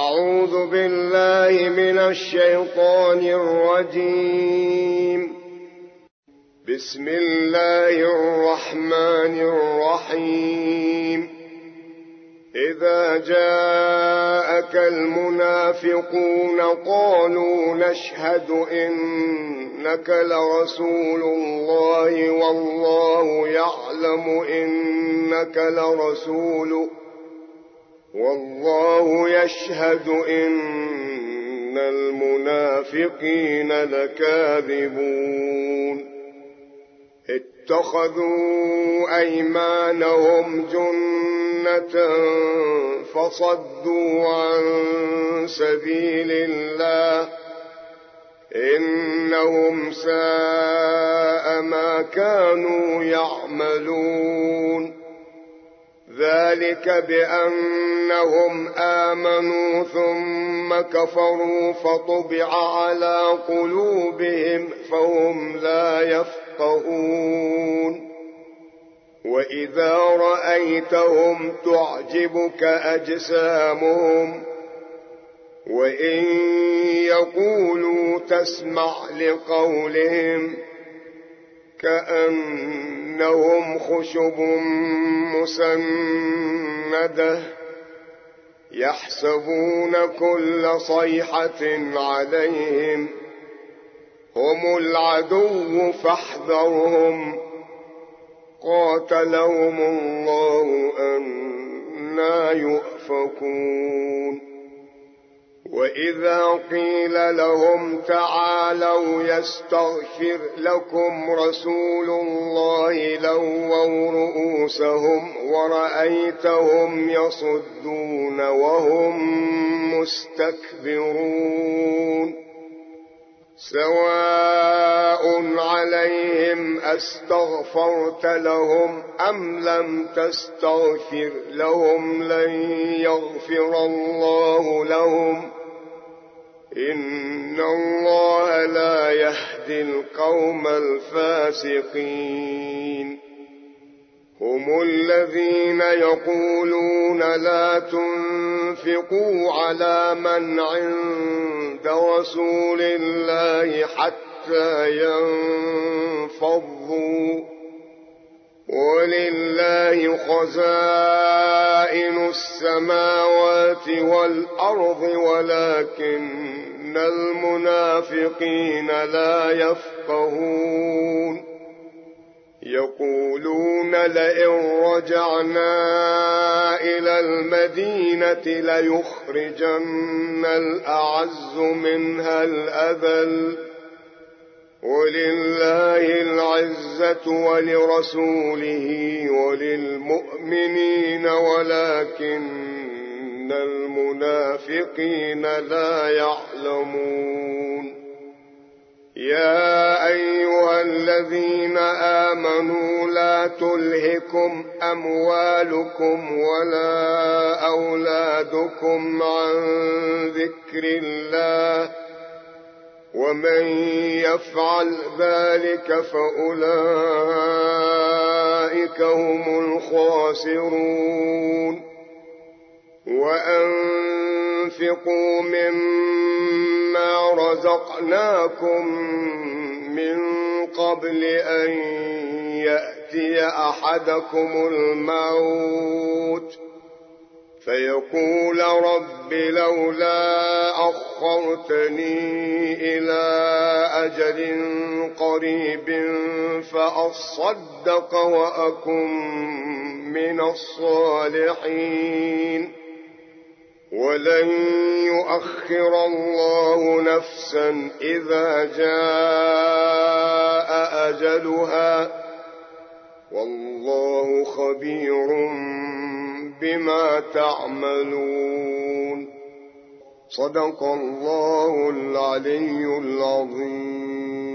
أعوذ بالله من الشيطان الرجيم. بسم الله الرحمن الرحيم. إذا جاءك المنافقون قالوا نشهد إنك لرسول الله والله يعلم إنك لرسوله والله يشهد إن المنافقين لكاذبون. اتخذوا أيمانهم جنة فصدوا عن سبيل الله إنهم ساء ما كانوا يعملون. ذلك بأنهم آمنوا ثم كفروا فطبع على قلوبهم فهم لا يفقهون. وإذا رأيتهم تعجبك أجسامهم وإن يقولوا تسمع لقولهم كأنهم خشب مسندة يحسبون كل صيحة عليهم هم العدو فاحذرهم قاتلهم الله أنى يؤفكون. وإذا قيل لهم تعالوا يستغفر لكم رسول الله لووا رؤوسهم ورأيتهم يصدون وهم مستكبرون. سواء عليهم أستغفرت لهم أم لم تستغفر لهم لن يغفر الله لهم إن الله لا يهدي القوم الفاسقين. هم الذين يقولون لا تنفقوا على من عند رسول الله حتى ينفضوا ولله خزائن السماوات والأرض ولكن المنافقين لا يفقهون. يقولون لئن رجعنا إلى المدينة ليخرجن الأعز منها الأذل ولله العزة ولرسوله وللمؤمنين ولكن المنافقين لا يعلمون. يا أيها الذين آمنوا لا تلهكم أموالكم ولا أولادكم عن ذكر الله ومن يفعل ذلك فأولئك هم الخاسرون. وأنفقوا مما رزقناكم من قبل أن يأتي أحدكم الموت فيقول رب لولا أخرتني إلى أجل قريب فأصدق وأكن من الصالحين ولن يؤخر الله نفسا إذا جاء أجلها والله خبير بما تعملون. صدق الله العلي العظيم.